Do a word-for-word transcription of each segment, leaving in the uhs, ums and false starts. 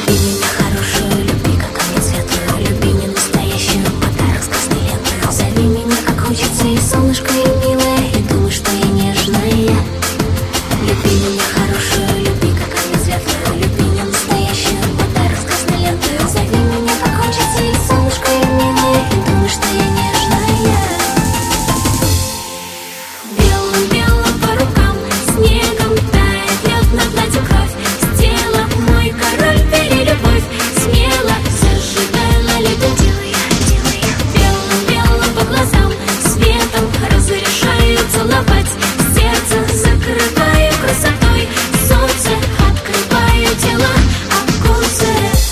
Люби меня хорошую, люби, как огонь светлую, люби не настоящую, подарок с красной лентой. Зови меня как хочется, и солнышко, и милое, и думай, что я нежная. Люби меня хорошую, люби, как огонь светлую, люби не настоящую, подарок с красной лентой. Зови меня как хочется, и солнышко, и милое, и думай, что я нежная. Белым-белым по рукам, снегом тает лед на платье кровь. Сделала мой король, бери любовь, смело зажигай, лолиту делай я, делай я. Белым-белым по глазам, светом разрешаю целовать. Сердце закрываю красотой, солнце открываю тело, оконце.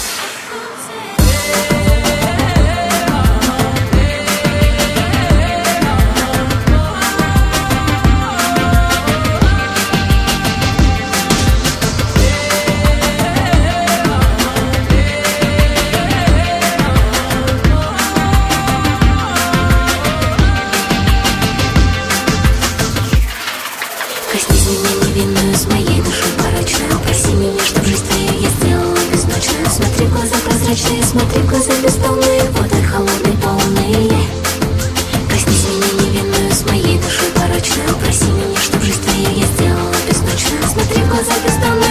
Коснись меня невинную, с моей душой порочную. Проси меня, чтоб жизнь твою я сделала безночную. Смотри в глаза прозрачные, смотри в глаза бездонные, воды холодные, полные. Коснись меня невинную, с моей душой порочную. Проси меня, чтоб жизнь твою я сделала безночную. Смотри в глаза бездонные.